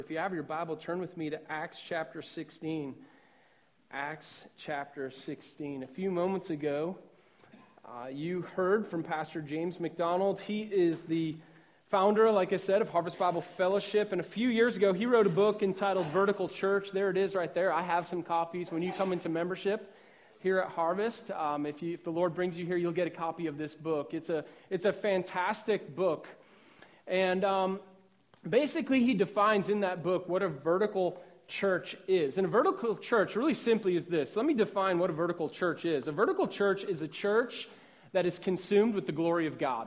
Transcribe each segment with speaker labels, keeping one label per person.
Speaker 1: If you have your Bible, turn with me to Acts chapter 16. Acts chapter 16. A few moments ago, you heard from Pastor James McDonald. He is the founder, like I said, of Harvest Bible Fellowship. And a few years ago, he wrote a book entitled Vertical Church. There it is right there. I have some copies. When you come into membership here at Harvest, if the Lord brings you here, you'll get a copy of this book. It's a fantastic book. And basically, he defines in that book what a vertical church is. And a vertical church, really simply, is this. Let me define what a vertical church is. A vertical church is a church that is consumed with the glory of God.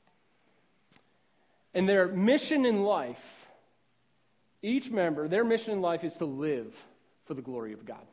Speaker 1: And their mission in life, each member, their mission in life is to live for the glory of God.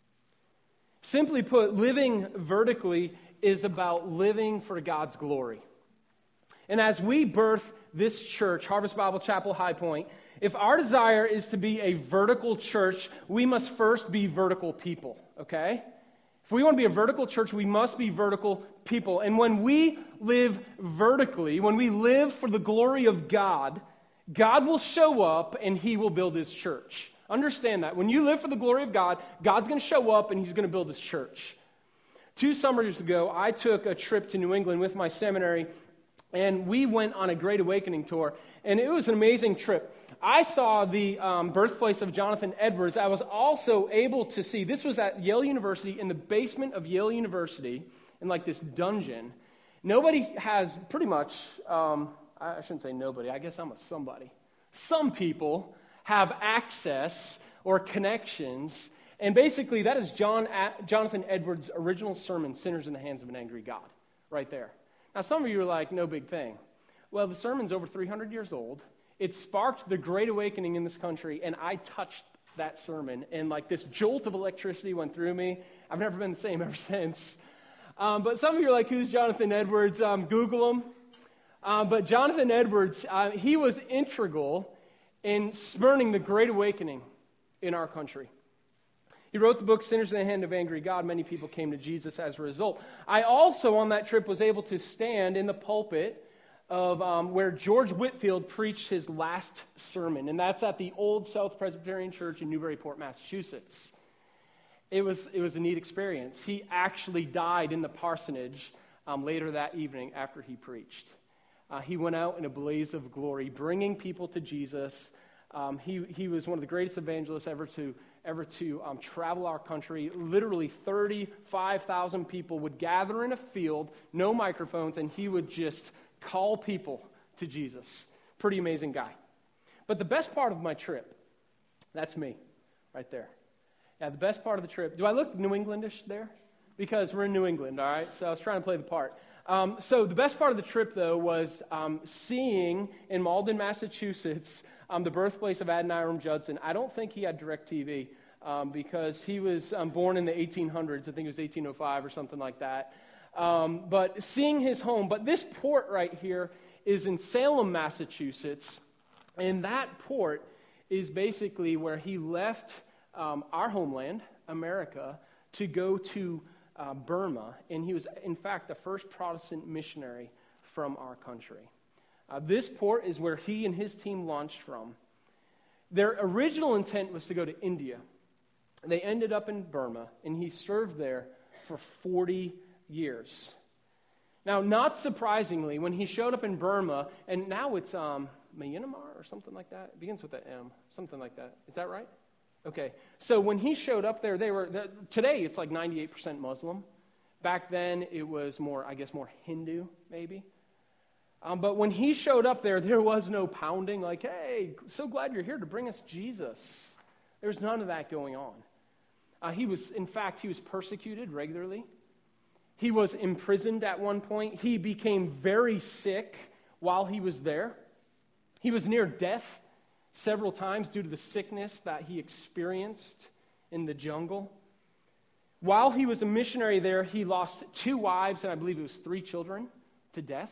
Speaker 1: Simply put, living vertically is about living for God's glory. And as we birth this church, Harvest Bible Chapel High Point, if our desire is to be a vertical church, we must first be vertical people, okay? If we want to be a vertical church, we must be vertical people. And when we live vertically, when we live for the glory of God, God will show up and He will build His church. Understand that. When you live for the glory of God, God's going to show up and He's going to build His church. 2 summers ago, I took a trip to New England with my seminary, and we went on a Great Awakening tour, and it was an amazing trip. I saw the birthplace of Jonathan Edwards. I was also able to see, this was at Yale University, in the basement of Yale University, in like this dungeon. Nobody has, pretty much, I shouldn't say nobody, I guess I'm a somebody. Some people have access or connections, and basically that is Jonathan Edwards' original sermon, Sinners in the Hands of an Angry God, right there. Now, some of you are like, no big thing. Well, the sermon's over 300 years old. It sparked the Great Awakening in this country, and I touched that sermon, and like this jolt of electricity went through me. I've never been the same ever since. But some of you are like, who's Jonathan Edwards? Google him. But Jonathan Edwards, he was integral in spurning the Great Awakening in our country. He wrote the book, Sinners in the Hand of Angry God. Many people came to Jesus as a result. I also, on that trip, was able to stand in the pulpit of where George Whitefield preached his last sermon, and that's at the Old South Presbyterian Church in Newburyport, Massachusetts. It was a neat experience. He actually died in the parsonage later that evening after he preached. He went out in a blaze of glory, bringing people to Jesus. He was one of the greatest evangelists ever to travel our country. Literally 35,000 people would gather in a field, no microphones, and he would just call people to Jesus. Pretty amazing guy. But the best part of my trip, that's me, right there. Yeah, the best part of the trip. Do I look New Englandish there? Because we're in New England, all right? So I was trying to play the part. So the best part of the trip, though, was seeing in Malden, Massachusetts, the birthplace of Adoniram Judson. I don't think he had DirecTV because he was born in the 1800s. I think it was 1805 or something like that. But seeing his home. But this port right here is in Salem, Massachusetts. And that port is basically where he left our homeland, America, to go to Burma. And he was, in fact, the first Protestant missionary from our country. This port is where he and his team launched from. Their original intent was to go to India. They ended up in Burma, and he served there for 40 years. Now, not surprisingly, when he showed up in Burma, and now it's Myanmar or something like that. It begins with an M, something like that. Is that right? Okay. So when he showed up there, today it's like 98% Muslim. Back then it was more Hindu, maybe. But when he showed up there was no pounding like, hey, so glad you're here to bring us Jesus. There was none of that going on. He was persecuted regularly. He was imprisoned at one point. He became very sick while he was there. He was near death several times due to the sickness that he experienced in the jungle. While he was a missionary there, he lost 2 wives and I believe it was 3 children to death.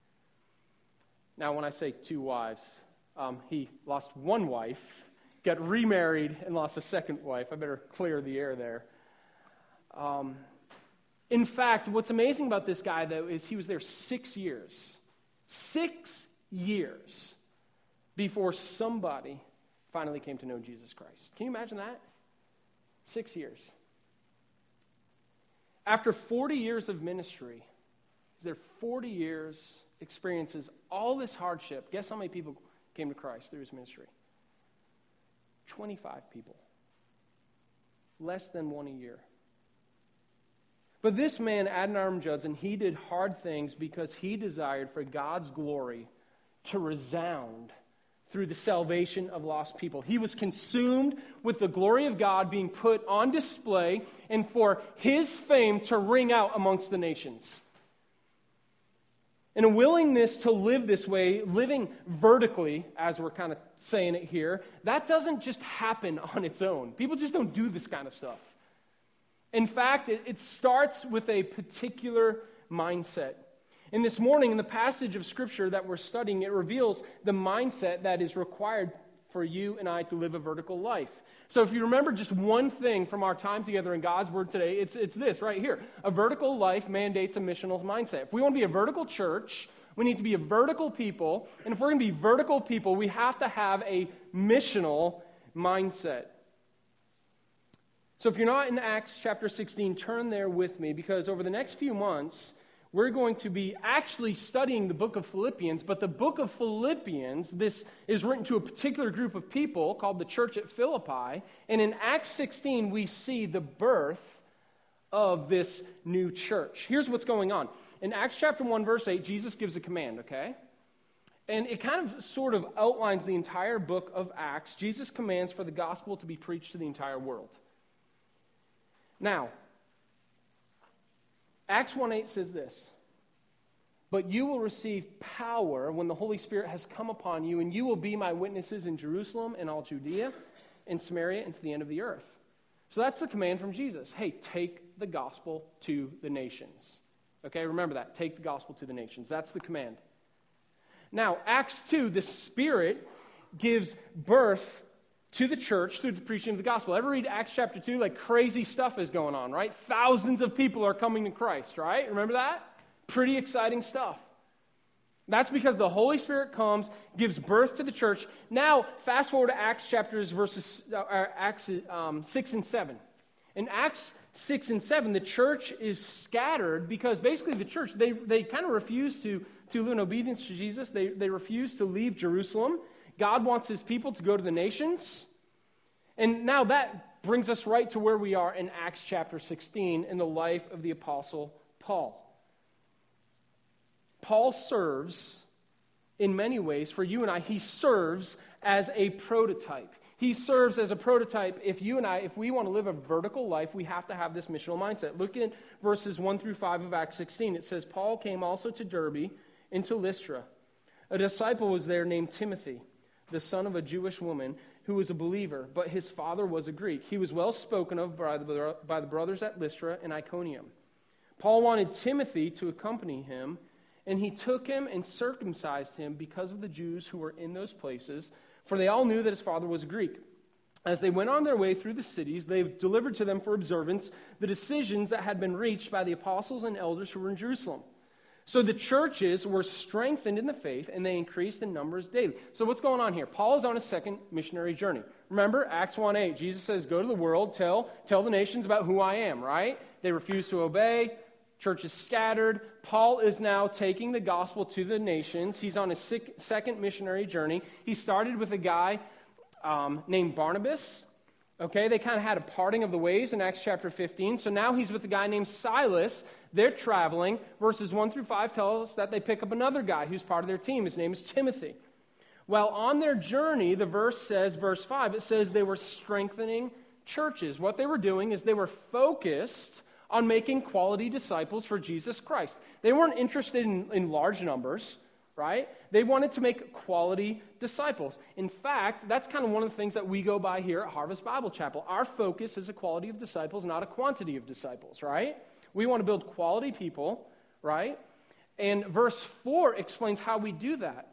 Speaker 1: Now, when I say 2 wives, he lost 1 wife, got remarried, and lost a 2nd wife. I better clear the air there. In fact, what's amazing about this guy, though, is he was there 6 years. 6 years before somebody finally came to know Jesus Christ. Can you imagine that? 6 years. After 40 years of ministry, is there 40 years experiences all this hardship? Guess how many people came to Christ through his ministry? 25 people. Less than one a year. But this man, Adoniram Judson, he did hard things because he desired for God's glory to resound through the salvation of lost people. He was consumed with the glory of God being put on display and for his fame to ring out amongst the nations. And a willingness to live this way, living vertically, as we're kind of saying it here, that doesn't just happen on its own. People just don't do this kind of stuff. In fact, it starts with a particular mindset. And this morning, in the passage of Scripture that we're studying, it reveals the mindset that is required for you and I to live a vertical life. So if you remember just one thing from our time together in God's Word today, it's this right here. A vertical life mandates a missional mindset. If we want to be a vertical church, we need to be a vertical people. And if we're going to be vertical people, we have to have a missional mindset. So if you're not in Acts chapter 16, turn there with me, because over the next few months, we're going to be actually studying the book of Philippians, but the book of Philippians, this is written to a particular group of people called the church at Philippi, and in Acts 16, we see the birth of this new church. Here's what's going on. In Acts chapter 1, verse 8, Jesus gives a command, okay? And it kind of sort of outlines the entire book of Acts. Jesus commands for the gospel to be preached to the entire world. Now, Acts 1:8 says this, "But you will receive power when the Holy Spirit has come upon you, and you will be my witnesses in Jerusalem and all Judea and Samaria and to the end of the earth." So that's the command from Jesus. Hey, take the gospel to the nations. Okay, remember that. Take the gospel to the nations. That's the command. Now, Acts 2, the Spirit gives birth to the church through the preaching of the gospel. Ever read Acts chapter 2? Like crazy stuff is going on, right? Thousands of people are coming to Christ, right? Remember that? Pretty exciting stuff. That's because the Holy Spirit comes, gives birth to the church. Now, fast forward to Acts 6 and 7. In Acts 6 and 7, the church is scattered because basically the church, they kind of refuse to live in obedience to Jesus. They refuse to leave Jerusalem. God wants his people to go to the nations. And now that brings us right to where we are in Acts chapter 16 in the life of the Apostle Paul. Paul serves in many ways for you and I. He serves as a prototype. He serves as a prototype. If you and I, if we want to live a vertical life, we have to have this missional mindset. Look at verses 1 through 5 of Acts 16. It says, "Paul came also to Derbe and to Lystra. A disciple was there named Timothy, the son of a Jewish woman who was a believer, but his father was a Greek. He was well spoken of by the brothers at Lystra and Iconium. Paul wanted Timothy to accompany him, and he took him and circumcised him because of the Jews who were in those places, for they all knew that his father was a Greek. As they went on their way through the cities, they delivered to them for observance the decisions that had been reached by the apostles and elders who were in Jerusalem. So the churches were strengthened in the faith, and they increased in numbers daily." So what's going on here? Paul is on a second missionary journey. Remember, Acts 1:8, Jesus says, "Go to the world, tell the nations about who I am," right? They refuse to obey. Church is scattered. Paul is now taking the gospel to the nations. He's on a second missionary journey. He started with a guy named Barnabas. Okay, they kind of had a parting of the ways in Acts chapter 15. So now he's with a guy named Silas. They're traveling. Verses 1 through 5 tell us that they pick up another guy who's part of their team. His name is Timothy. While on their journey, the verse says, verse 5, it says they were strengthening churches. What they were doing is they were focused on making quality disciples for Jesus Christ. They weren't interested in large numbers, right? They wanted to make quality disciples. In fact, that's kind of one of the things that we go by here at Harvest Bible Chapel. Our focus is a quality of disciples, not a quantity of disciples, right? We want to build quality people, right? And verse 4 explains how we do that.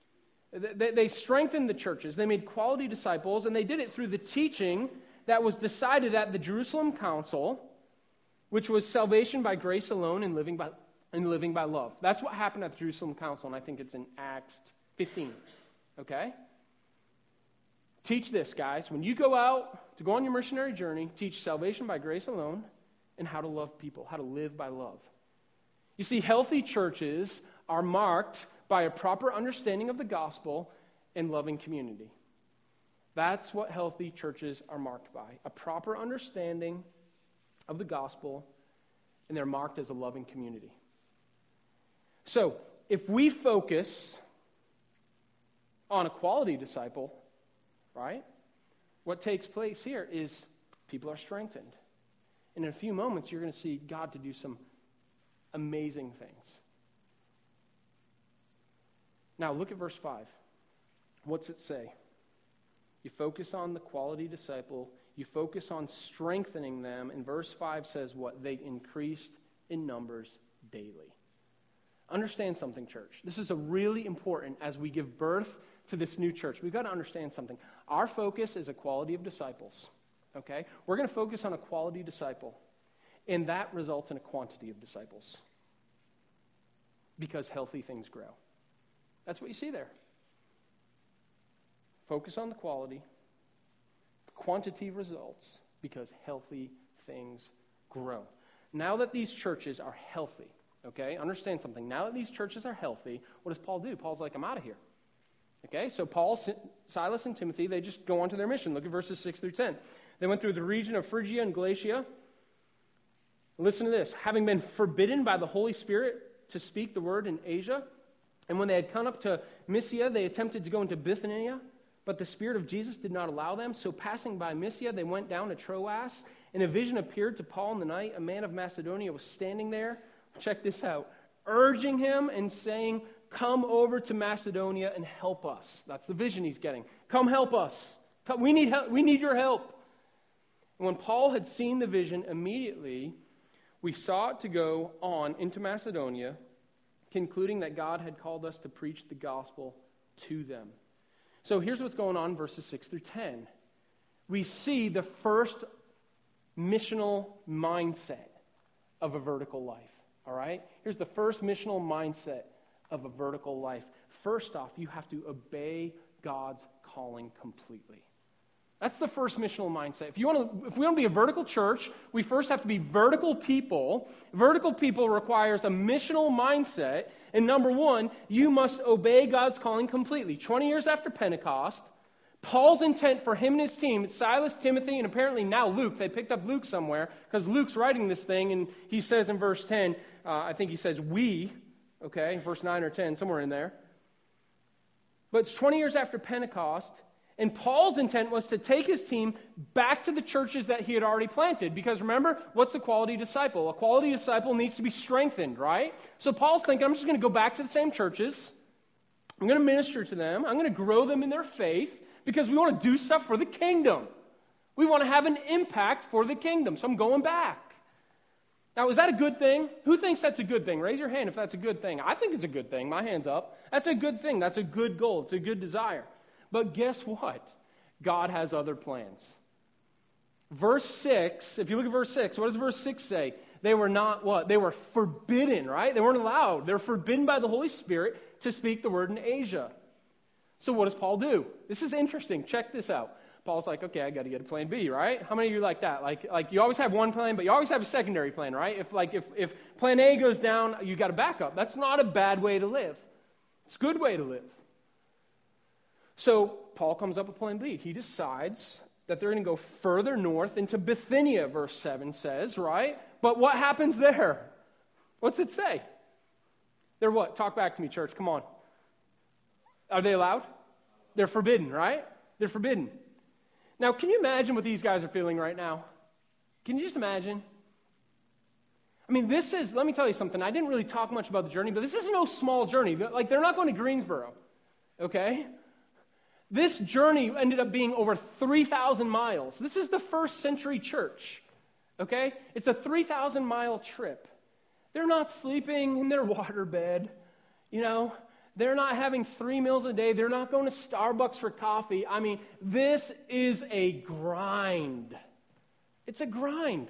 Speaker 1: They strengthened the churches. They made quality disciples, and they did it through the teaching that was decided at the Jerusalem Council, which was salvation by grace alone and living by love. That's what happened at the Jerusalem Council, and I think it's in Acts 15. Okay? Teach this, guys. When you go out to go on your missionary journey, teach salvation by grace alone and how to love people, how to live by love. You see, healthy churches are marked by a proper understanding of the gospel and loving community. That's what healthy churches are marked by, a proper understanding of the gospel, and they're marked as a loving community. So, if we focus on a quality disciple, right, what takes place here is people are strengthened. And in a few moments, you're going to see God to do some amazing things. Now, look at verse 5. What's it say? You focus on the quality disciple. You focus on strengthening them. And verse 5 says what? They increased in numbers daily. Understand something, church. This is a really important as we give birth to this new church. We've got to understand something. Our focus is a quality of disciples. Okay? We're going to focus on a quality disciple. And that results in a quantity of disciples. Because healthy things grow. That's what you see there. Focus on the quality. The quantity results because healthy things grow. Now that these churches are healthy, okay, understand something. Now that these churches are healthy, what does Paul do? Paul's like, I'm out of here. Okay, so Paul, Silas, and Timothy, they just go on to their mission. Look at verses 6 through 10. They went through the region of Phrygia and Galatia. Listen to this. Having been forbidden by the Holy Spirit to speak the word in Asia, and when they had come up to Mysia, they attempted to go into Bithynia, but the Spirit of Jesus did not allow them. So passing by Mysia, they went down to Troas, and a vision appeared to Paul in the night. A man of Macedonia was standing there. Check this out. Urging him and saying, come over to Macedonia and help us. That's the vision he's getting. Come help us. We need help. We need your help. And when Paul had seen the vision, immediately we sought to go on into Macedonia, concluding that God had called us to preach the gospel to them. So here's what's going on in verses 6 through 10. We see the first missional mindset of a vertical life. All right? Here's the first missional mindset of a vertical life. First off, you have to obey God's calling completely. That's the first missional mindset. If we want to be a vertical church, we first have to be vertical people. Vertical people requires a missional mindset. And number one, you must obey God's calling completely. 20 years after Pentecost, Paul's intent for him and his team, Silas, Timothy, and apparently now Luke. They picked up Luke somewhere because Luke's writing this thing, and he says in verse 10, I think he says we, okay, verse 9 or 10, somewhere in there. But it's 20 years after Pentecost, and Paul's intent was to take his team back to the churches that he had already planted. Because remember, what's a quality disciple? A quality disciple needs to be strengthened, right? So Paul's thinking, I'm just going to go back to the same churches. I'm going to minister to them. I'm going to grow them in their faith because we want to do stuff for the kingdom. We want to have an impact for the kingdom. So I'm going back. Now, is that a good thing? Who thinks that's a good thing? Raise your hand if that's a good thing. I think it's a good thing. My hand's up. That's a good thing. That's a good goal. It's a good desire. But guess what? God has other plans. Verse 6, if you look at verse 6, what does verse 6 say? They were not what? They were forbidden, right? They weren't allowed. They were forbidden by the Holy Spirit to speak the word in Asia. So what does Paul do? This is interesting. Check this out. Paul's like, okay, I got to get a plan B, right? How many of you like that? Like you always have one plan, but you always have a secondary plan, right? If plan A goes down, you got a backup. That's not a bad way to live. It's a good way to live. So Paul comes up with plan B. He decides that they're going to go further north into Bithynia, verse 7 says, right? But what happens there? What's it say? They're what? Talk back to me, church. Come on. Are they allowed? They're forbidden, right? They're forbidden. Now, can you imagine what these guys are feeling right now? Can you just imagine? I mean, let me tell you something. I didn't really talk much about the journey, but this is no small journey. Like, they're not going to Greensboro, okay? This journey ended up being over 3,000 miles. This is the first century church, okay? It's a 3,000-mile trip. They're not sleeping in their waterbed, you know? They're not having 3 meals a day. They're not going to Starbucks for coffee. I mean, this is a grind. It's a grind.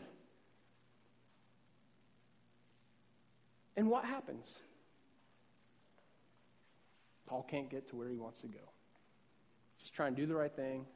Speaker 1: And what happens? Paul can't get to where he wants to go. Just trying to do the right thing,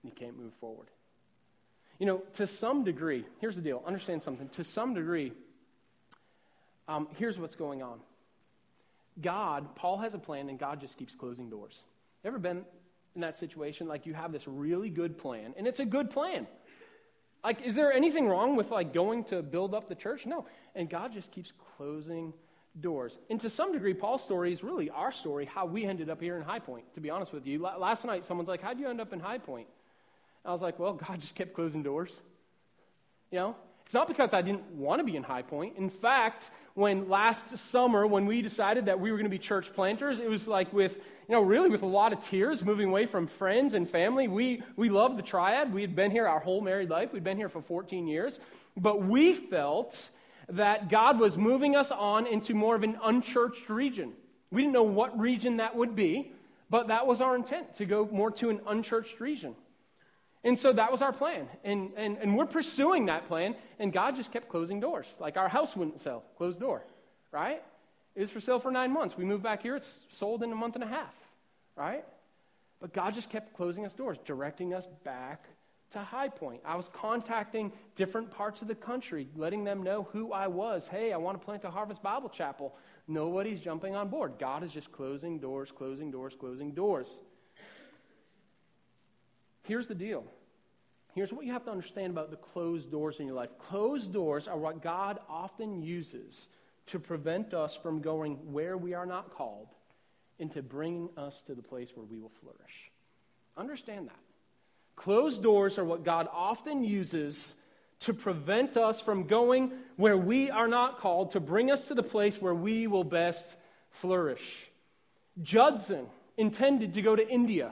Speaker 1: You can't move forward. You know, to some degree, here's the deal. Understand something. To some degree, here's what's going on. Paul has a plan, and God just keeps closing doors. Ever been in that situation? Like, you have this really good plan, and it's a good plan. Like, is there anything wrong with, like, going to build up the church? No. And God just keeps closing doors. And to some degree, Paul's story is really our story, how we ended up here in High Point, to be honest with you. Last night, someone's like, how'd you end up in High Point? I was like, well, God just kept closing doors. You know? It's not because I didn't want to be in High Point. In fact, when last summer, when we decided that we were going to be church planters, it was like really with a lot of tears, moving away from friends and family. We loved the Triad. We had been here our whole married life. We'd been here for 14 years. But we felt that God was moving us on into more of an unchurched region. We didn't know what region that would be, but that was our intent, to go more to an unchurched region. And so that was our plan. And we're pursuing that plan, and God just kept closing doors. Like, our house wouldn't sell, closed door, right? It was for sale for 9 months. We moved back here, it's sold in a month and a half, right? But God just kept closing us doors, directing us back to High Point. I was contacting different parts of the country, letting them know who I was. Hey, I want to plant a Harvest Bible Chapel. Nobody's jumping on board. God is just closing doors, closing doors, closing doors. Here's the deal. Here's what you have to understand about the closed doors in your life. Closed doors are what God often uses to prevent us from going where we are not called and to bring us to the place where we will flourish. Understand that. Closed doors are what God often uses to prevent us from going where we are not called, to bring us to the place where we will best flourish. Judson intended to go to India.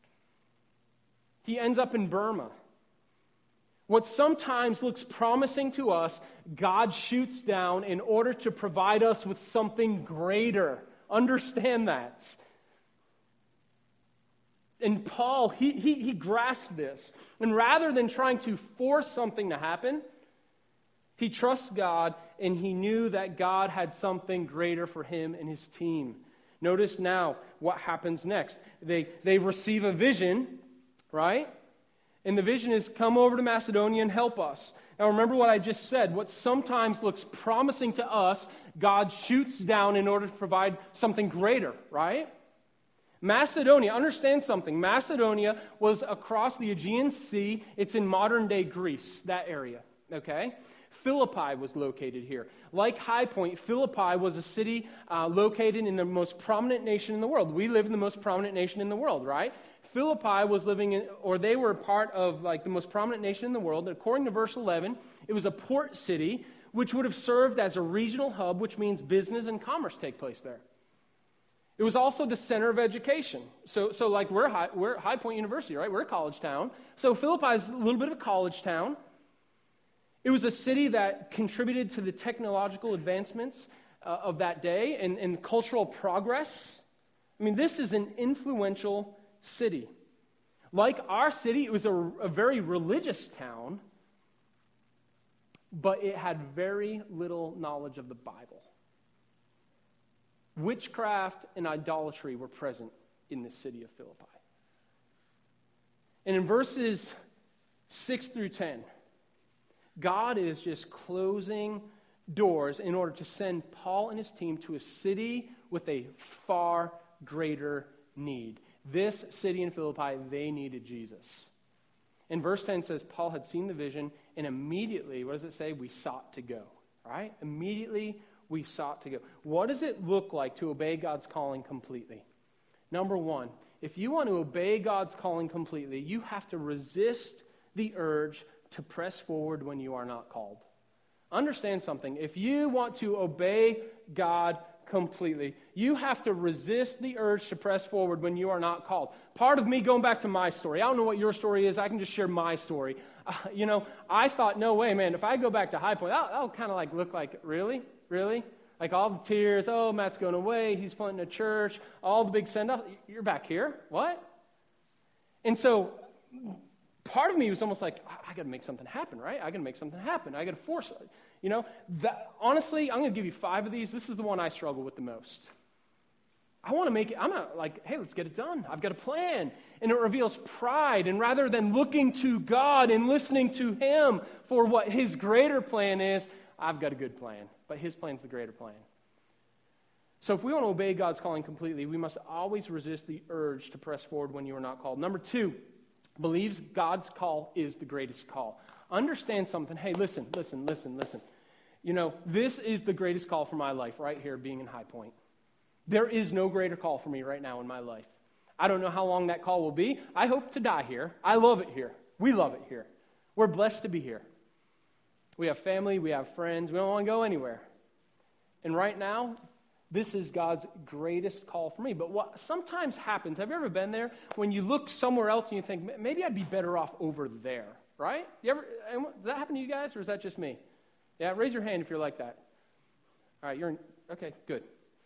Speaker 1: He ends up in Burma. What sometimes looks promising to us, God shoots down in order to provide us with something greater. Understand that. And Paul, he grasped this. And rather than trying to force something to happen, he trusts God, and he knew that God had something greater for him and his team. Notice now what happens next. They receive a vision, right? And the vision is, come over to Macedonia and help us. Now remember what I just said. What sometimes looks promising to us, God shoots down in order to provide something greater, right? Macedonia, understand something. Macedonia was across the Aegean Sea. It's in modern-day Greece, that area, okay? Philippi was located here. Like High Point, Philippi was a city located in the most prominent nation in the world. We live in the most prominent nation in the world, right? Philippi was living in, or they were part of like the most prominent nation in the world. According to verse 11, it was a port city which would have served as a regional hub, which means business and commerce take place there. It was also the center of education. So like we're High Point University, right? We're a college town. So Philippi is a little bit of a college town. It was a city that contributed to the technological advancements of that day and cultural progress. I mean, this is an influential city. Like our city, it was a very religious town, but it had very little knowledge of the Bible. Witchcraft and idolatry were present in the city of Philippi. And in verses 6 through 10, God is just closing doors in order to send Paul and his team to a city with a far greater need. This city in Philippi, they needed Jesus. And verse 10 says, Paul had seen the vision, and immediately, what does it say? We sought to go, right? Immediately, we sought to go. What does it look like to obey God's calling completely? Number one, if you want to obey God's calling completely, you have to resist the urge to press forward when you are not called. Understand something. If you want to obey God completely, you have to resist the urge to press forward when you are not called. Part of me, going back to my story, I don't know what your story is, I can just share my story. I thought, no way, man, if I go back to High Point, that'll kind of like look like, really? Like all the tears, oh, Matt's going away, he's planting a church, all the big send-off, you're back here? What? And so part of me was almost like, I got to make something happen, right? I got to make something happen. I got to force it. Honestly, I'm going to give you 5 of these. This is the one I struggle with the most. I want to make it, hey, let's get it done. I've got a plan. And it reveals pride. And rather than looking to God and listening to Him for what His greater plan is, I've got a good plan. But His plan's the greater plan. So if we want to obey God's calling completely, we must always resist the urge to press forward when you are not called. Number 2, believes God's call is the greatest call. Understand something. Hey, listen. You know, this is the greatest call for my life right here, being in High Point. There is no greater call for me right now in my life. I don't know how long that call will be. I hope to die here. I love it here. We love it here. We're blessed to be here. We have family. We have friends. We don't want to go anywhere. And right now, this is God's greatest call for me. But what sometimes happens, have you ever been there, when you look somewhere else and you think, maybe I'd be better off over there, right? Does that happen to you guys, or is that just me? Yeah, raise your hand if you're like that. All right, okay, good.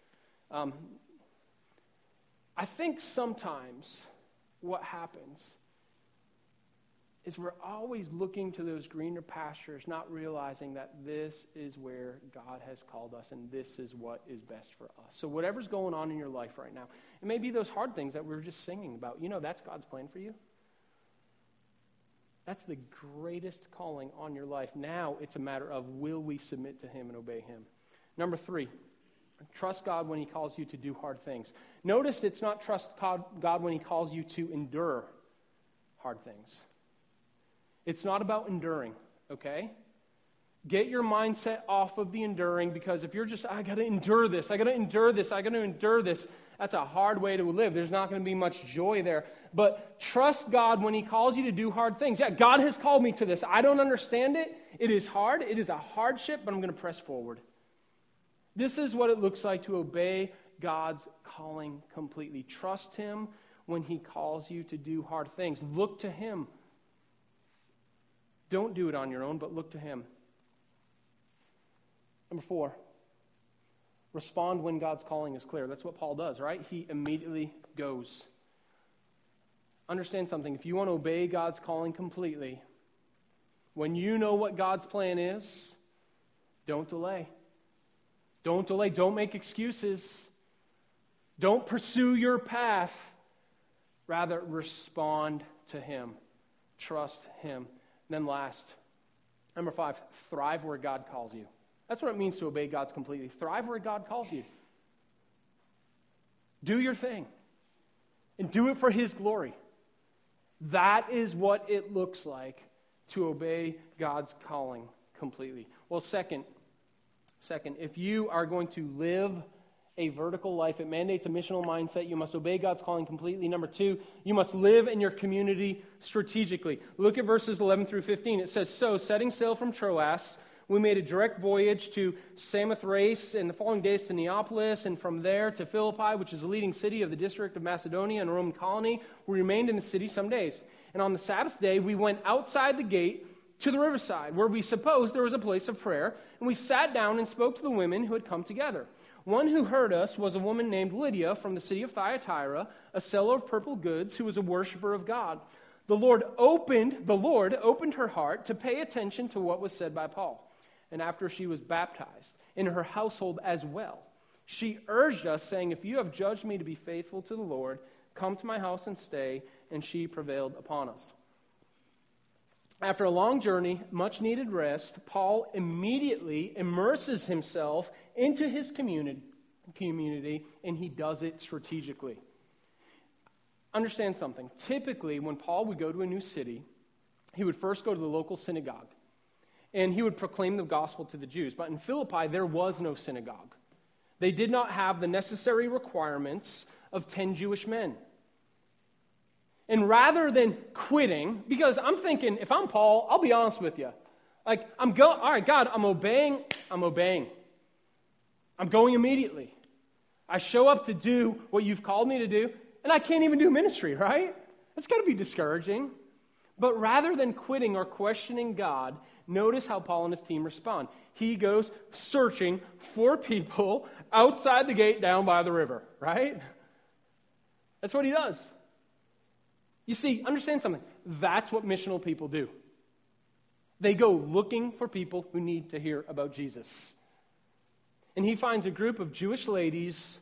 Speaker 1: I think sometimes what happens is we're always looking to those greener pastures, not realizing that this is where God has called us and this is what is best for us. So whatever's going on in your life right now, it may be those hard things that we were just singing about. You know, that's God's plan for you. That's the greatest calling on your life. Now it's a matter of, will we submit to Him and obey Him? Number 3, trust God when He calls you to do hard things. Notice it's not trust God when He calls you to endure hard things. It's not about enduring, okay? Get your mindset off of the enduring, because if you're just, I got to endure this, that's a hard way to live. There's not going to be much joy there. But trust God when He calls you to do hard things. Yeah, God has called me to this. I don't understand it. It is hard. It is a hardship, but I'm going to press forward. This is what it looks like to obey God's calling completely. Trust Him when He calls you to do hard things. Look to Him. Don't do it on your own, but look to Him. Number 4, respond when God's calling is clear. That's what Paul does, right? He immediately goes. Understand something. If you want to obey God's calling completely, when you know what God's plan is, don't delay. Don't delay. Don't make excuses. Don't pursue your path. Rather, respond to Him. Trust Him. And then last, number 5, thrive where God calls you. That's what it means to obey God's completely. Thrive where God calls you. Do your thing. And do it for His glory. That is what it looks like to obey God's calling completely. Well, second, if you are going to live a vertical life, it mandates a missional mindset. You must obey God's calling completely. Number 2, you must live in your community strategically. Look at verses 11 through 15. It says, so, setting sail from Troas, we made a direct voyage to Samothrace, and the following days to Neapolis, and from there to Philippi, which is the leading city of the district of Macedonia and a Roman colony. We remained in the city some days. And on the Sabbath day, we went outside the gate to the riverside, where we supposed there was a place of prayer, and we sat down and spoke to the women who had come together. One who heard us was a woman named Lydia from the city of Thyatira, a seller of purple goods, who was a worshiper of God. The Lord opened her heart to pay attention to what was said by Paul. And after she was baptized, in her household as well, she urged us, saying, if you have judged me to be faithful to the Lord, come to my house and stay. And she prevailed upon us. After a long journey, much needed rest, Paul immediately immerses himself into his community, and he does it strategically. Understand something. Typically, when Paul would go to a new city, he would first go to the local synagogue, and he would proclaim the gospel to the Jews. But in Philippi, there was no synagogue. They did not have the necessary requirements of 10 Jewish men. And rather than quitting, because I'm thinking, if I'm Paul, I'll be honest with you. Like, all right, God, I'm obeying. I'm going immediately. I show up to do what you've called me to do, and I can't even do ministry, right? That's got to be discouraging. But rather than quitting or questioning God, notice how Paul and his team respond. He goes searching for people outside the gate down by the river, right? That's what he does. You see, understand something. That's what missional people do. They go looking for people who need to hear about Jesus. And he finds a group of Jewish ladies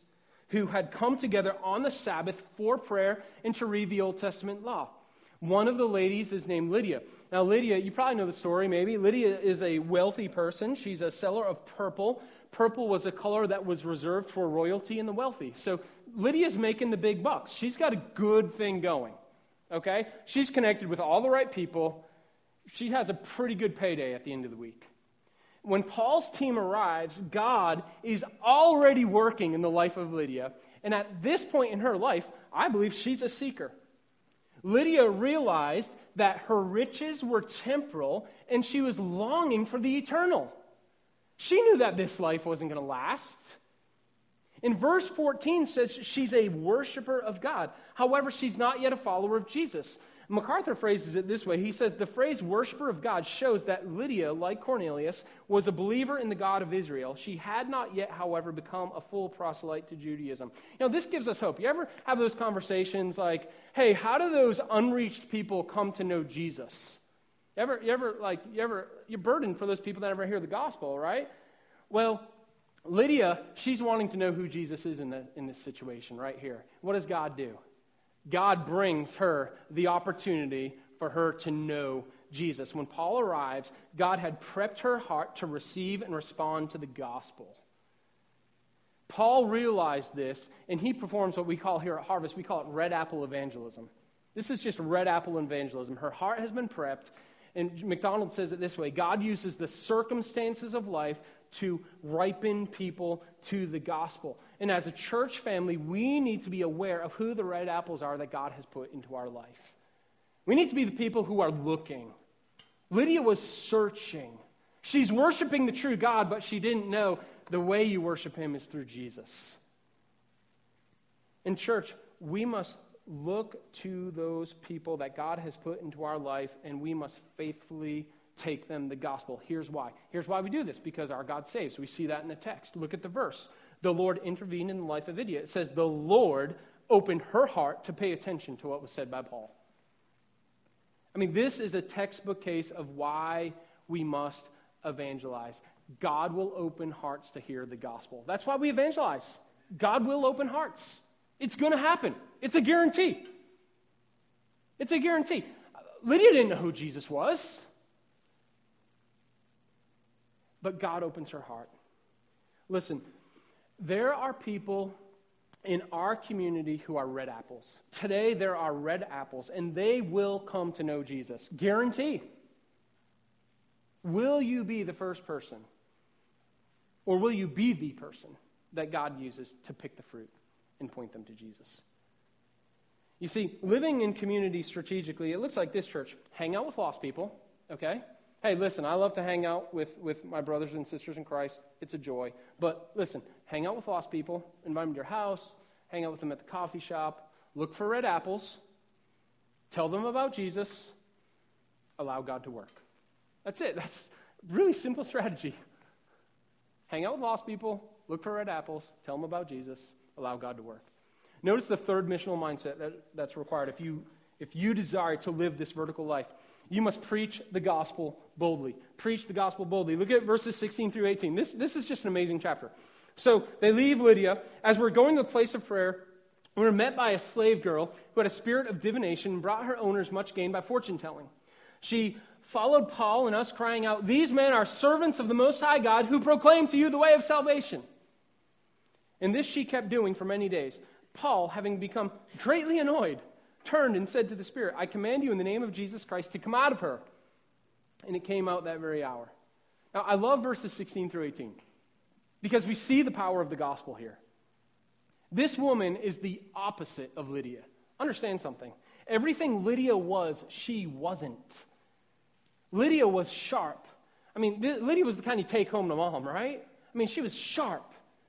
Speaker 1: who had come together on the Sabbath for prayer and to read the Old Testament law. One of the ladies is named Lydia. Now, Lydia, you probably know the story maybe. Lydia is a wealthy person. She's a seller of purple. Purple was a color that was reserved for royalty and the wealthy. So Lydia's making the big bucks. She's got a good thing going, okay? She's connected with all the right people. She has a pretty good payday at the end of the week. When Paul's team arrives, God is already working in the life of Lydia. And at this point in her life, I believe she's a seeker. Lydia realized that her riches were temporal and she was longing for the eternal. She knew that this life wasn't going to last. In verse 14 says she's a worshiper of God. However, she's not yet a follower of Jesus. MacArthur phrases it this way. He says, the phrase worshiper of God shows that Lydia, like Cornelius, was a believer in the God of Israel. She had not yet, however, become a full proselyte to Judaism. You know, this gives us hope. You ever have those conversations like, hey, how do those unreached people come to know Jesus? You're burdened for those people that never hear the gospel, right? Well, Lydia, she's wanting to know who Jesus is in this situation right here. What does God do? God brings her the opportunity for her to know Jesus. When Paul arrives, God had prepped her heart to receive and respond to the gospel. Paul realized this, and he performs what we call here at Harvest, we call it red apple evangelism. This is just red apple evangelism. Her heart has been prepped, and MacDonald says it this way: God uses the circumstances of life to ripen people to the gospel. And as a church family, we need to be aware of who the red apples are that God has put into our life. We need to be the people who are looking. Lydia was searching. She's worshiping the true God, but she didn't know the way you worship him is through Jesus. In church, we must look to those people that God has put into our life, and we must faithfully take them the gospel. Here's why. Here's why we do this, because our God saves. We see that in the text. Look at the verse. The Lord intervened in the life of Lydia. It says the Lord opened her heart to pay attention to what was said by Paul. I mean, this is a textbook case of why we must evangelize. God will open hearts to hear the gospel. That's why we evangelize. God will open hearts. It's going to happen. It's a guarantee. It's a guarantee. Lydia didn't know who Jesus was. But God opens her heart. Listen, there are people in our community who are red apples. Today there are red apples, and they will come to know Jesus. Guarantee. Will you be the first person? Or will you be the person that God uses to pick the fruit and point them to Jesus? You see, living in community strategically, it looks like this, church. Hang out with lost people, okay? Hey, listen, I love to hang out with my brothers and sisters in Christ. It's a joy. But listen, hang out with lost people, invite them to your house, hang out with them at the coffee shop, look for red apples, tell them about Jesus, allow God to work. That's it. That's a really simple strategy. Hang out with lost people, look for red apples, tell them about Jesus, allow God to work. Notice the third missional mindset that's required if you desire to live this vertical life. You must preach the gospel boldly. Preach the gospel boldly. Look at verses 16 through 18. This is just an amazing chapter. So they leave Lydia. As we're going to the place of prayer, we were met by a slave girl who had a spirit of divination and brought her owners much gain by fortune-telling. She followed Paul and us, crying out, "These men are servants of the Most High God who proclaim to you the way of salvation." And this she kept doing for many days. Paul, having become greatly annoyed, turned and said to the spirit, "I command you in the name of Jesus Christ to come out of her." And it came out that very hour. Now, I love verses 16 through 18 because we see the power of the gospel here. This woman is the opposite of Lydia. Understand something. Everything Lydia was, she wasn't. Lydia was sharp. I mean, Lydia was the kind you take home to mom, right? I mean, she was sharp.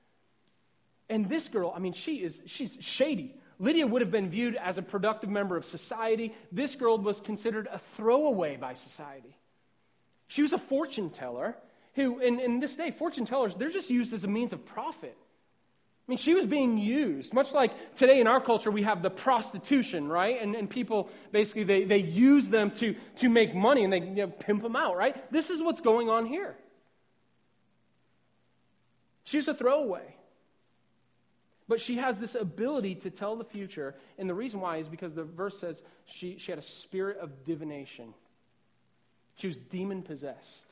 Speaker 1: And this girl, I mean, she's shady. Lydia would have been viewed as a productive member of society. This girl was considered a throwaway by society. She was a fortune teller who, in this day, fortune tellers, they're just used as a means of profit. I mean, she was being used. Much like today in our culture, we have the prostitution, right? And people, basically, they use them to make money and they pimp them out, right? This is what's going on here. She was a throwaway. But she has this ability to tell the future, and the reason why is because the verse says she had a spirit of divination. She was demon-possessed.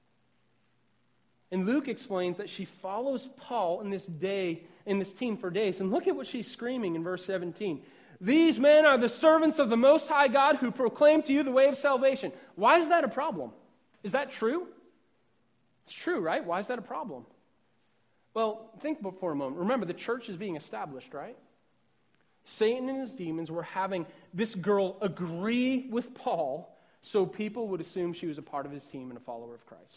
Speaker 1: And Luke explains that she follows Paul in this team for days. And look at what she's screaming in verse 17. These men are the servants of the Most High God who proclaim to you the way of salvation. Why is that a problem? Is that true? It's true, right? Why is that a problem? Well, think for a moment. Remember, the church is being established, right? Satan and his demons were having this girl agree with Paul so people would assume she was a part of his team and a follower of Christ.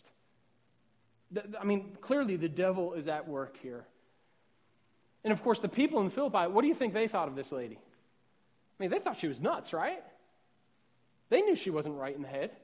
Speaker 1: I mean, clearly the devil is at work here. And of course, the people in Philippi, what do you think they thought of this lady? I mean, they thought she was nuts, right? They knew she wasn't right in the head.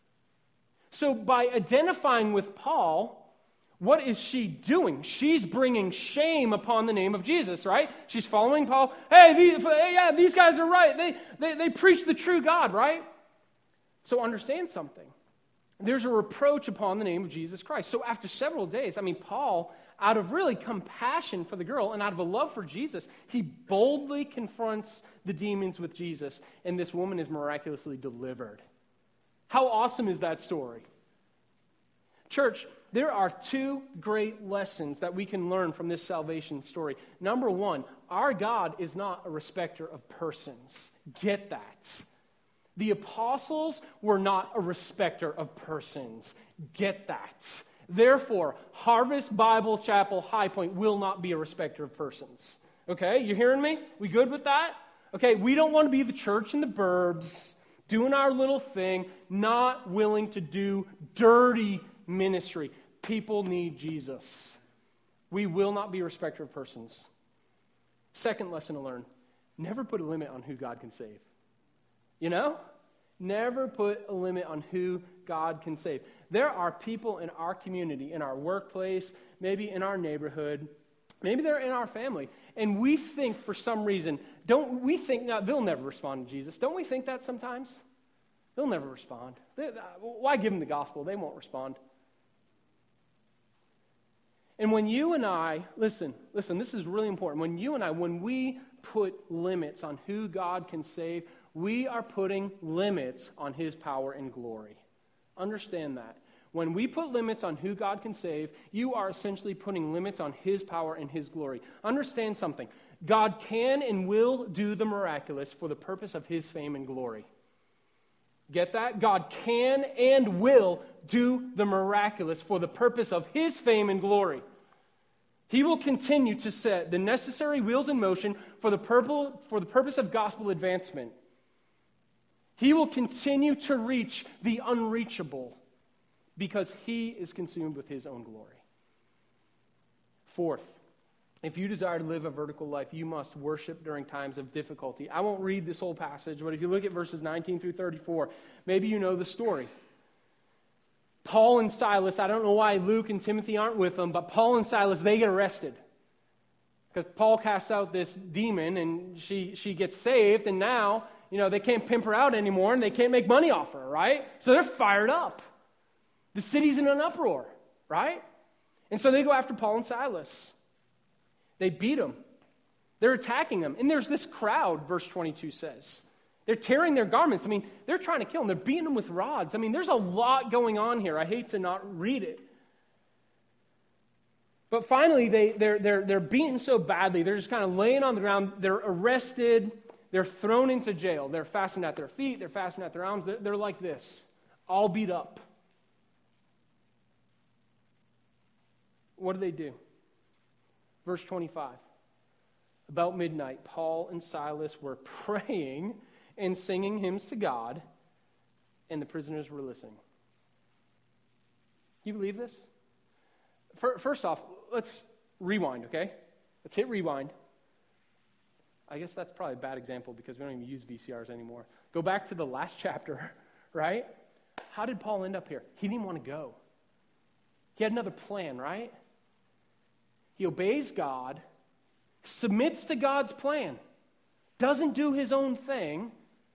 Speaker 1: So by identifying with Paul, what is she doing? She's bringing shame upon the name of Jesus, right? She's following Paul. Hey, these guys are right. They preach the true God, right? So understand something. There's a reproach upon the name of Jesus Christ. So after several days, Paul, out of really compassion for the girl and out of a love for Jesus, he boldly confronts the demons with Jesus, and this woman is miraculously delivered. How awesome is that story? Church, there are two great lessons that we can learn from this salvation story. Number one, our God is not a respecter of persons. Get that. The apostles were not a respecter of persons. Get that. Therefore, Harvest Bible Chapel High Point will not be a respecter of persons. Okay, you hearing me? We good with that? Okay, we don't want to be the church in the burbs, doing our little thing, not willing to do dirty ministry. People need Jesus. We will not be a respecter of persons. Second lesson to learn, never put a limit on who God can save. You know? Never put a limit on who God can save. There are people in our community, in our workplace, maybe in our neighborhood, maybe they're in our family, and we think for some reason, they'll never respond to Jesus. Don't we think that sometimes? They'll never respond. Why give them the gospel? They won't respond. And when you and I, listen, this is really important. When we put limits on who God can save, we are putting limits on his power and glory. Understand that. When we put limits on who God can save, you are essentially putting limits on his power and his glory. Understand something. God can and will do the miraculous for the purpose of his fame and glory. Get that? God can and will do the miraculous for the purpose of his fame and glory. He will continue to set the necessary wheels in motion for the purpose of gospel advancement. He will continue to reach the unreachable because he is consumed with his own glory. Fourth, if you desire to live a vertical life, you must worship during times of difficulty. I won't read this whole passage, but if you look at verses 19 through 34, maybe you know the story. Paul and Silas, I don't know why Luke and Timothy aren't with them, but Paul and Silas, they get arrested. Because Paul casts out this demon and she gets saved, and now, they can't pimp her out anymore and they can't make money off her, right? So they're fired up. The city's in an uproar, right? And so they go after Paul and Silas. They beat them. They're attacking them. And there's this crowd, verse 22 says. They're tearing their garments. They're trying to kill them. They're beating them with rods. There's a lot going on here. I hate to not read it. But finally, they're beaten so badly, they're just kind of laying on the ground. They're arrested. They're thrown into jail. They're fastened at their feet. They're fastened at their arms. They're like this, all beat up. What do? Verse 25. About midnight, Paul and Silas were praying and singing hymns to God, and the prisoners were listening. Can you believe this? First off, let's rewind, okay? Let's hit rewind. I guess that's probably a bad example because we don't even use VCRs anymore. Go back to the last chapter, right? How did Paul end up here? He didn't want to go. He had another plan, right? He obeys God, submits to God's plan, doesn't do his own thing.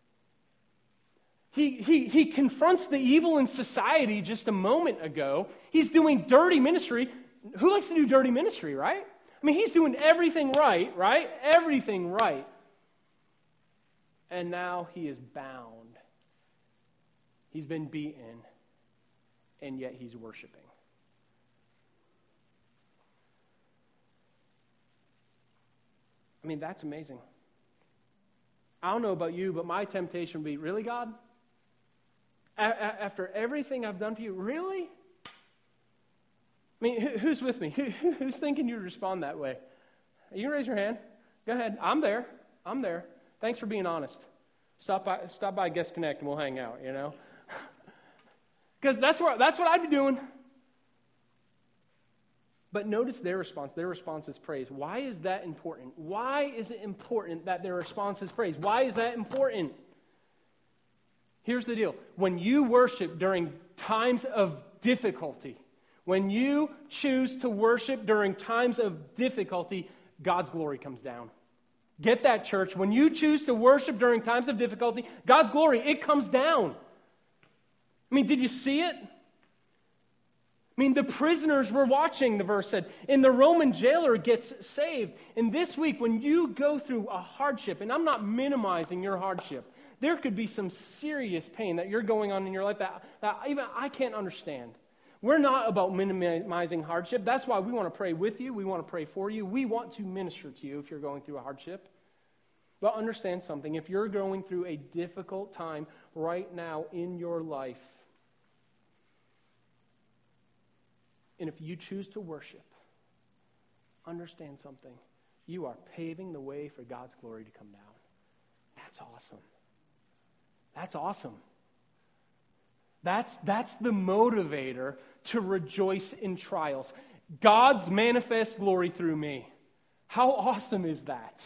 Speaker 1: He confronts the evil in society just a moment ago. He's doing dirty ministry. Who likes to do dirty ministry, right? I mean, he's doing everything right, right? Everything right. And now he is bound. He's been beaten, and yet he's worshiping. I mean, that's amazing. I don't know about you, but my temptation would be, really, God? After everything I've done for you, really? I mean, who's with me? Who's thinking you'd respond that way? You can raise your hand. Go ahead. I'm there. Thanks for being honest. Stop by Guest Connect and we'll hang out, you know? Because that's what I'd be doing. But notice their response. Their response is praise. Why is that important? Why is it important that their response is praise? Why is that important? Here's the deal. When you worship during times of difficulty, when you choose to worship during times of difficulty, God's glory comes down. Get that, church. When you choose to worship during times of difficulty, God's glory, it comes down. I mean, did you see it? I mean, the prisoners were watching, the verse said, and the Roman jailer gets saved. And this week, when you go through a hardship, and I'm not minimizing your hardship, there could be some serious pain that you're going on in your life that even I can't understand. We're not about minimizing hardship. That's why we want to pray with you. We want to pray for you. We want to minister to you if you're going through a hardship. But understand something. If you're going through a difficult time right now in your life, and if you choose to worship, understand something. You are paving the way for God's glory to come down. That's awesome. That's awesome. That's the motivator to rejoice in trials. God's manifest glory through me. How awesome is that?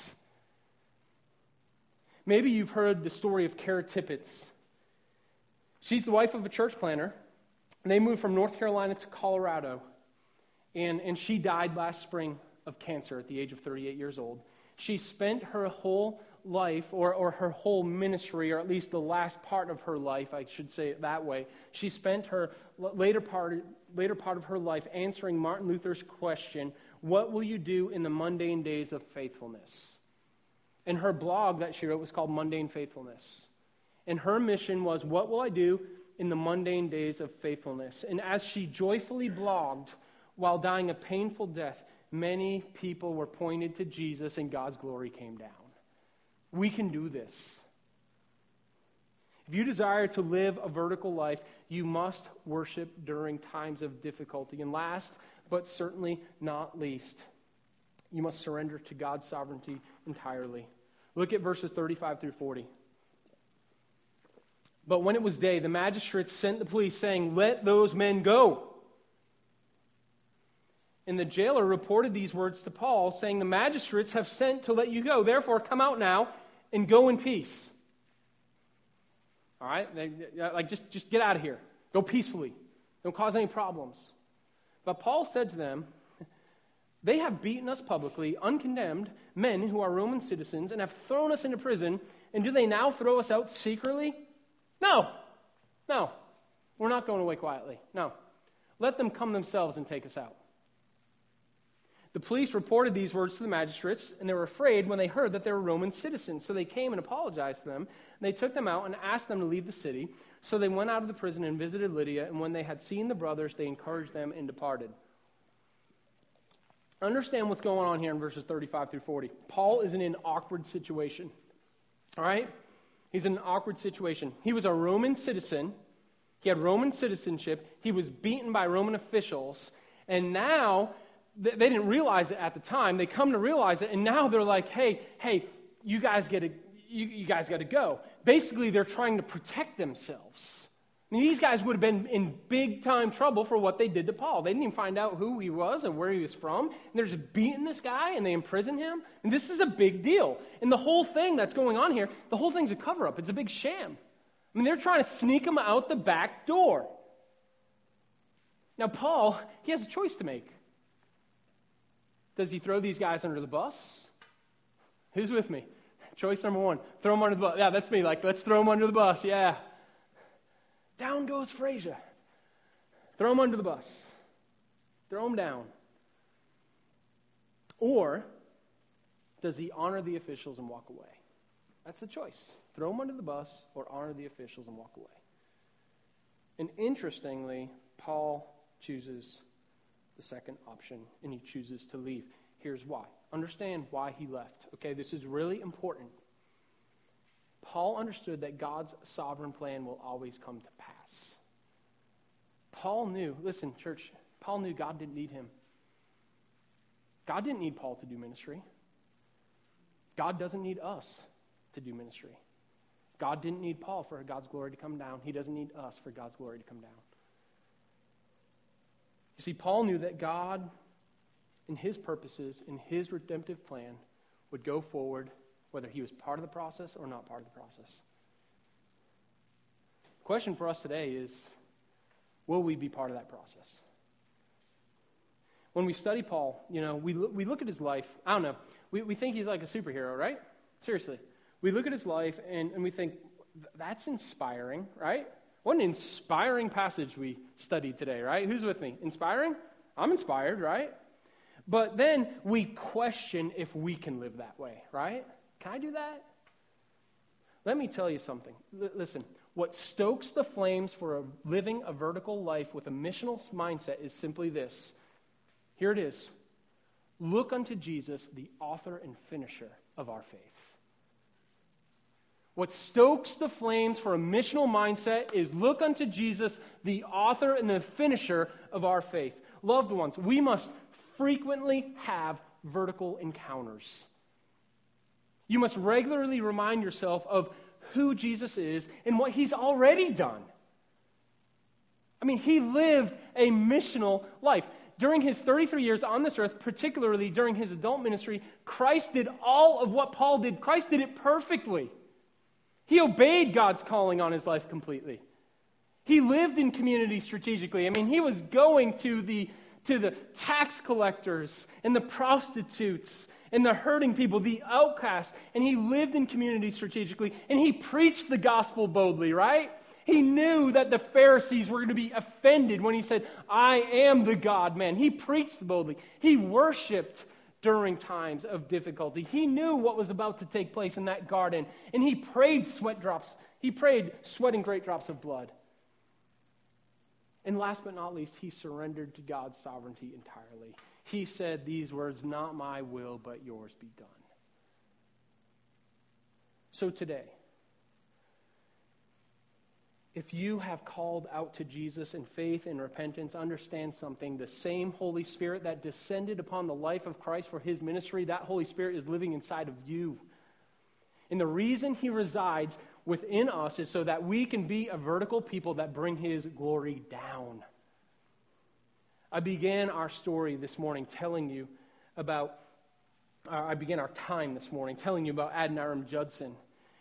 Speaker 1: Maybe you've heard the story of Kara Tippett. She's the wife of a church planter. And they moved from North Carolina to Colorado. And she died last spring of cancer at the age of 38 years old. She spent her whole life, or her whole ministry, or at least the last part of her life, I should say it that way. She spent her later part of her life answering Martin Luther's question, what will you do in the mundane days of faithfulness? And her blog that she wrote was called Mundane Faithfulness. And her mission was, what will I do in the mundane days of faithfulness? And as she joyfully blogged while dying a painful death, many people were pointed to Jesus and God's glory came down. We can do this. If you desire to live a vertical life, you must worship during times of difficulty. And last, but certainly not least, you must surrender to God's sovereignty entirely. Look at verses 35 through 40. But when it was day, the magistrates sent the police, saying, let those men go. And the jailer reported these words to Paul, saying, the magistrates have sent to let you go. Therefore, come out now and go in peace. All right? Just get out of here. Go peacefully. Don't cause any problems. But Paul said to them, they have beaten us publicly, uncondemned, men who are Roman citizens, and have thrown us into prison. And do they now throw us out secretly? No. We're not going away quietly. No. Let them come themselves and take us out. The police reported these words to the magistrates, and they were afraid when they heard that they were Roman citizens. So they came and apologized to them. And they took them out and asked them to leave the city. So they went out of the prison and visited Lydia, and when they had seen the brothers, they encouraged them and departed. Understand what's going on here in verses 35 through 40. Paul is in an awkward situation. All right? He's in an awkward situation. He was a Roman citizen. He had Roman citizenship. He was beaten by Roman officials. And now, they didn't realize it at the time. They come to realize it, and now they're like, hey, you guys got to go. Basically, they're trying to protect themselves. I mean, these guys would have been in big-time trouble for what they did to Paul. They didn't even find out who he was and where he was from. And they're just beating this guy, and they imprison him. And this is a big deal. And the whole thing that's going on here, the whole thing's a cover-up. It's a big sham. I mean, they're trying to sneak him out the back door. Now, Paul, he has a choice to make. Does he throw these guys under the bus? Who's with me? Choice number one, throw them under the bus. Yeah, that's me. Let's throw them under the bus. Yeah. Down goes Frazier. Throw him under the bus. Throw him down. Or does he honor the officials and walk away? That's the choice. Throw them under the bus or honor the officials and walk away. And interestingly, Paul chooses the second option, and he chooses to leave. Here's why. Understand why he left. Okay, this is really important. Paul understood that God's sovereign plan will always come to pass. Paul knew, listen, church, Paul knew God didn't need him. God didn't need Paul to do ministry. God doesn't need us to do ministry. God didn't need Paul for God's glory to come down. He doesn't need us for God's glory to come down. You see, Paul knew that God, in his purposes, in his redemptive plan, would go forward whether he was part of the process or not part of the process. The question for us today is, will we be part of that process? When we study Paul, we look at his life. I don't know. We think he's like a superhero, right? Seriously. We look at his life and we think, that's inspiring, right? What an inspiring passage we studied today, right? Who's with me? Inspiring? I'm inspired, right? But then we question if we can live that way, right? Can I do that? Let me tell you something. Listen, what stokes the flames for living a vertical life with a missional mindset is simply this. Here it is. Look unto Jesus, the author and finisher of our faith. What stokes the flames for a missional mindset is look unto Jesus, the author and the finisher of our faith. Loved ones, we must frequently have vertical encounters. You must regularly remind yourself of who Jesus is and what he's already done. I mean, he lived a missional life. During his 33 years on this earth, particularly during his adult ministry, Christ did all of what Paul did. Christ did it perfectly. He obeyed God's calling on his life completely. He lived in community strategically. I mean, he was going to the tax collectors and the prostitutes and the hurting people, the outcasts, and he lived in community strategically, and he preached the gospel boldly, right? He knew that the Pharisees were going to be offended when he said, I am the God-man. He preached boldly. He worshiped during times of difficulty. He knew what was about to take place in that garden, and he prayed sweat and great drops of blood. And last but not least, he surrendered to God's sovereignty entirely. He said these words, not my will, but yours be done. So today, if you have called out to Jesus in faith and repentance, understand something. The same Holy Spirit that descended upon the life of Christ for his ministry, that Holy Spirit is living inside of you. And the reason he resides within us is so that we can be a vertical people that bring his glory down. I began our story this morning telling you about, I began our time this morning telling you about Adoniram Judson.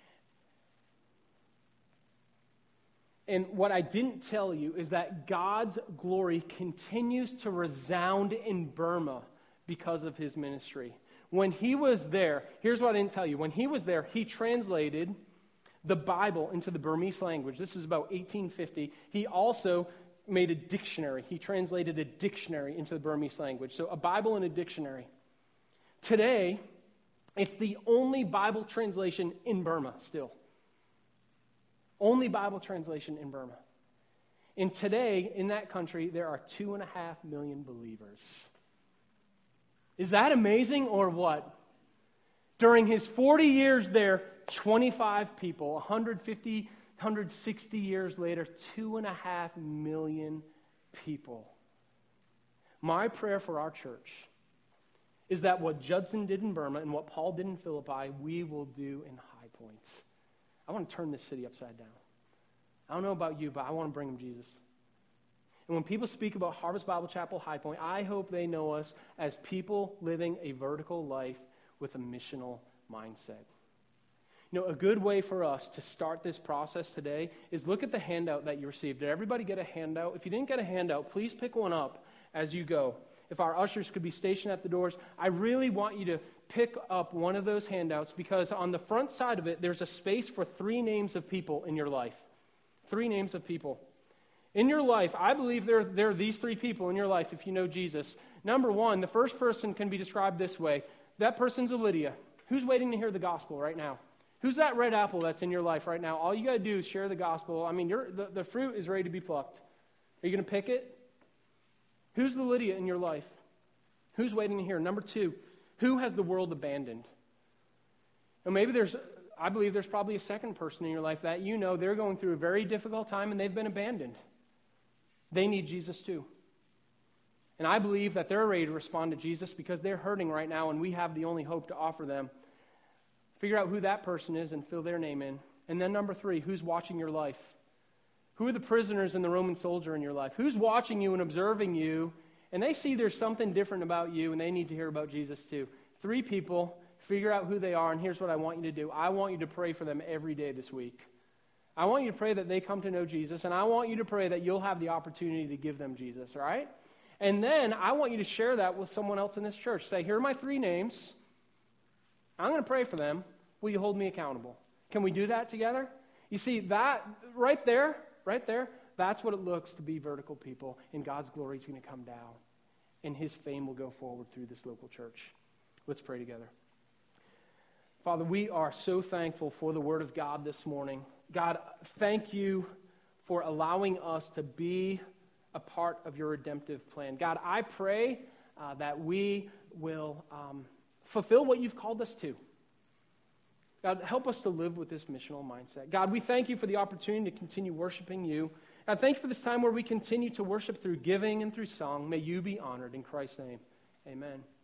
Speaker 1: And what I didn't tell you is that God's glory continues to resound in Burma because of his ministry. When he was there, here's what I didn't tell you. When he was there, he translated the Bible into the Burmese language. This is about 1850. He also made a dictionary. He translated a dictionary into the Burmese language. So a Bible and a dictionary. Today, it's the only Bible translation in Burma still. Only Bible translation in Burma. And today, in that country, there are 2.5 million believers. Is that amazing or what? During his 40 years there, 25 people, 150, 160 years later, 2.5 million people. My prayer for our church is that what Judson did in Burma and what Paul did in Philippi, we will do in High Point. I want to turn this city upside down. I don't know about you, but I want to bring them Jesus. And when people speak about Harvest Bible Chapel High Point, I hope they know us as people living a vertical life with a missional mindset. You know, a good way for us to start this process today is look at the handout that you received. Did everybody get a handout? If you didn't get a handout, please pick one up as you go. If our ushers could be stationed at the doors, I really want you to pick up one of those handouts because on the front side of it, there's a space for 3 names of people in your life. 3 names of people. In your life, I believe there are these three people in your life if you know Jesus. Number one, the first person can be described this way. That person's a Lydia. Who's waiting to hear the gospel right now? Who's that red apple that's in your life right now? All you got to do is share the gospel. I mean, the fruit is ready to be plucked. Are you going to pick it? Who's the Lydia in your life? Who's waiting to hear? Number two, who has the world abandoned? And maybe I believe there's probably a second person in your life that you know they're going through a very difficult time and they've been abandoned. They need Jesus too. And I believe that they're ready to respond to Jesus because they're hurting right now and we have the only hope to offer them. Figure out who that person is and fill their name in. And then number three, who's watching your life? Who are the prisoners and the Roman soldier in your life? Who's watching you and observing you and they see there's something different about you and they need to hear about Jesus too? Three people, figure out who they are, and here's what I want you to do. I want you to pray for them every day this week. I want you to pray that they come to know Jesus, and I want you to pray that you'll have the opportunity to give them Jesus, all right? And then I want you to share that with someone else in this church. Say, here are my three names. I'm going to pray for them. Will you hold me accountable? Can we do that together? You see, that right there, that's what it looks to be vertical people, and God's glory is going to come down, and his fame will go forward through this local church. Let's pray together. Father, we are so thankful for the word of God this morning. God, thank you for allowing us to be a part of your redemptive plan. God, I pray that we will fulfill what you've called us to. God, help us to live with this missional mindset. God, we thank you for the opportunity to continue worshiping you. God, thank you for this time where we continue to worship through giving and through song. May you be honored in Christ's name. Amen.